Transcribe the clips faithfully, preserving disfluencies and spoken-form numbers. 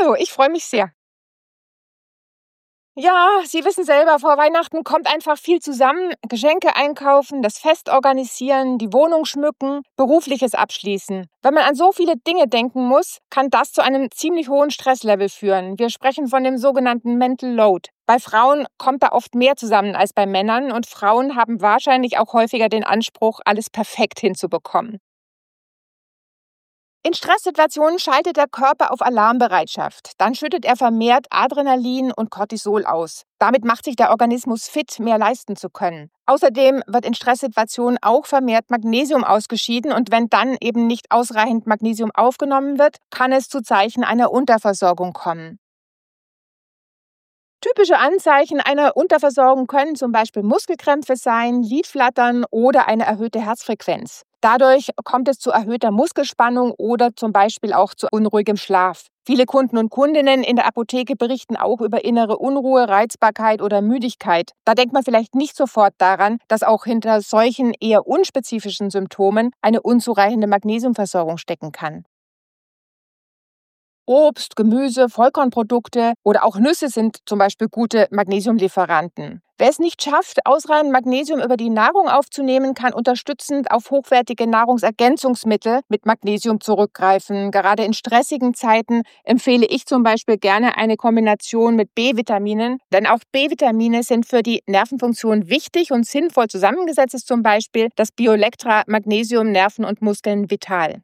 Hallo, ich freue mich sehr. Ja, Sie wissen selber, vor Weihnachten kommt einfach viel zusammen. Geschenke einkaufen, das Fest organisieren, die Wohnung schmücken, Berufliches abschließen. Wenn man an so viele Dinge denken muss, kann das zu einem ziemlich hohen Stresslevel führen. Wir sprechen von dem sogenannten Mental Load. Bei Frauen kommt da oft mehr zusammen als bei Männern und Frauen haben wahrscheinlich auch häufiger den Anspruch, alles perfekt hinzubekommen. In Stresssituationen schaltet der Körper auf Alarmbereitschaft. Dann schüttet er vermehrt Adrenalin und Cortisol aus. Damit macht sich der Organismus fit, mehr leisten zu können. Außerdem wird in Stresssituationen auch vermehrt Magnesium ausgeschieden und wenn dann eben nicht ausreichend Magnesium aufgenommen wird, kann es zu Zeichen einer Unterversorgung kommen. Typische Anzeichen einer Unterversorgung können zum Beispiel Muskelkrämpfe sein, Lidflattern oder eine erhöhte Herzfrequenz. Dadurch kommt es zu erhöhter Muskelspannung oder zum Beispiel auch zu unruhigem Schlaf. Viele Kunden und Kundinnen in der Apotheke berichten auch über innere Unruhe, Reizbarkeit oder Müdigkeit. Da denkt man vielleicht nicht sofort daran, dass auch hinter solchen eher unspezifischen Symptomen eine unzureichende Magnesiumversorgung stecken kann. Obst, Gemüse, Vollkornprodukte oder auch Nüsse sind zum Beispiel gute Magnesiumlieferanten. Wer es nicht schafft, ausreichend Magnesium über die Nahrung aufzunehmen, kann unterstützend auf hochwertige Nahrungsergänzungsmittel mit Magnesium zurückgreifen. Gerade in stressigen Zeiten empfehle ich zum Beispiel gerne eine Kombination mit B-Vitaminen, denn auch B-Vitamine sind für die Nervenfunktion wichtig und sinnvoll zusammengesetzt ist zum Beispiel das Biolectra Magnesium Nerven und Muskeln Vital.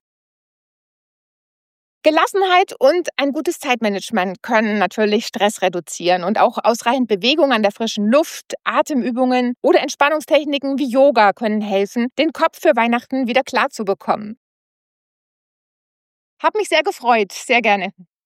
Gelassenheit und ein gutes Zeitmanagement können natürlich Stress reduzieren und auch ausreichend Bewegung an der frischen Luft, Atemübungen oder Entspannungstechniken wie Yoga können helfen, den Kopf für Weihnachten wieder klar zu bekommen. Hab mich sehr gefreut, sehr gerne.